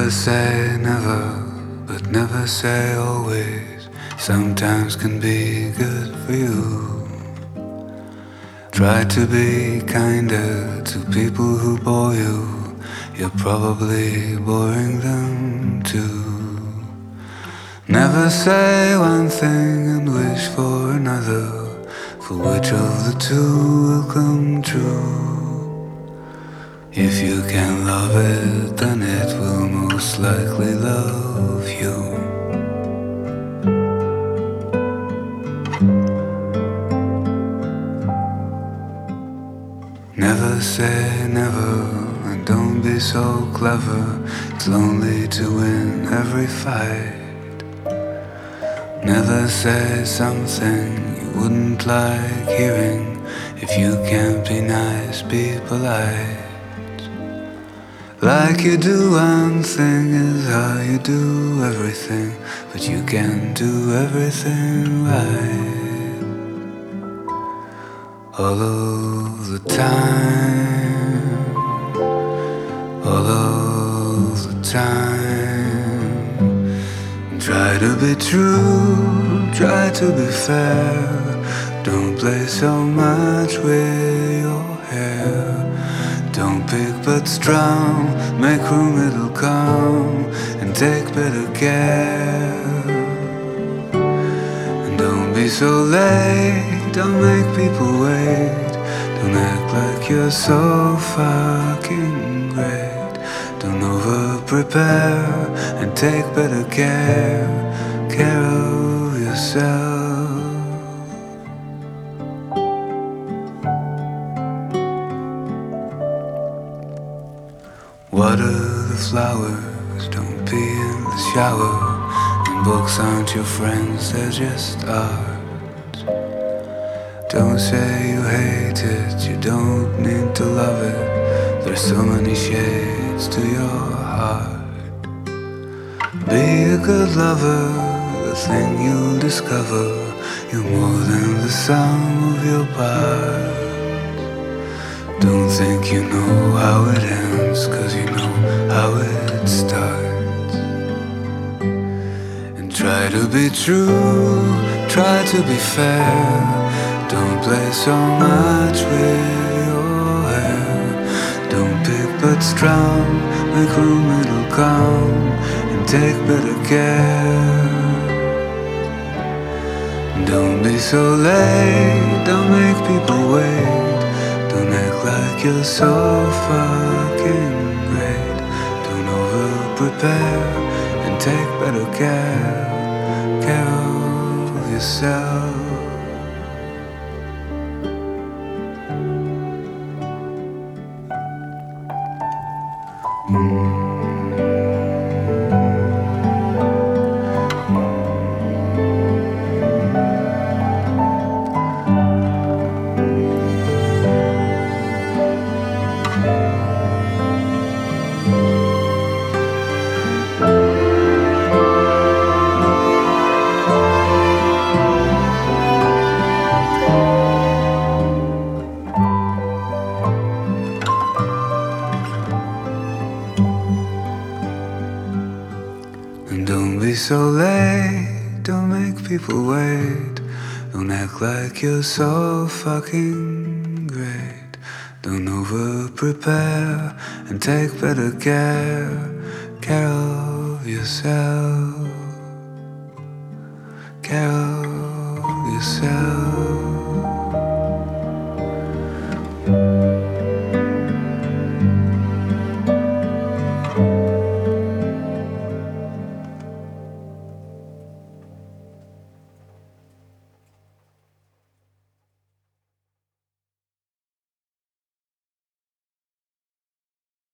Never say never, but never say always. Sometimes can be good for you. Try to be kinder to people who bore you. You're probably boring them too. Never say one thing and wish for another, for which of the two will come true? If you can love it, then it will most likely love you. Never say never, and don't be so clever. It's lonely to win every fight. Never say something you wouldn't like hearing. If you can't be nice, be polite. Like you do one thing is how you do everything, but you can't do everything right all of the time, all of the time. Try to be true, try to be fair. Don't play so much with your hair. Don't pick but strong, make room it'll come, and take better care. And don't be so late, don't make people wait. Don't act like you're so fucking great. Don't over-prepare, and take better care of yourself. Water the flowers, don't pee in the shower. And books aren't your friends, they're just art. Don't say you hate it, you don't need to love it. There's so many shades to your heart. Be a good lover, the thing you'll discover. You're more than the sum of your parts. Don't think you know how it ends, 'cause you know how it starts. And try to be true, try to be fair. Don't play so much with your hair. Don't pick but strong, make room it'll come, and take better care. Don't be so late, don't make people wait. Don't act like you're so fucking great. Don't over-prepare, and take better care of yourself. Don't be so late, don't make people wait. Don't act like you're so fucking great. Don't over-prepare, and take better care of yourself, care of yourself.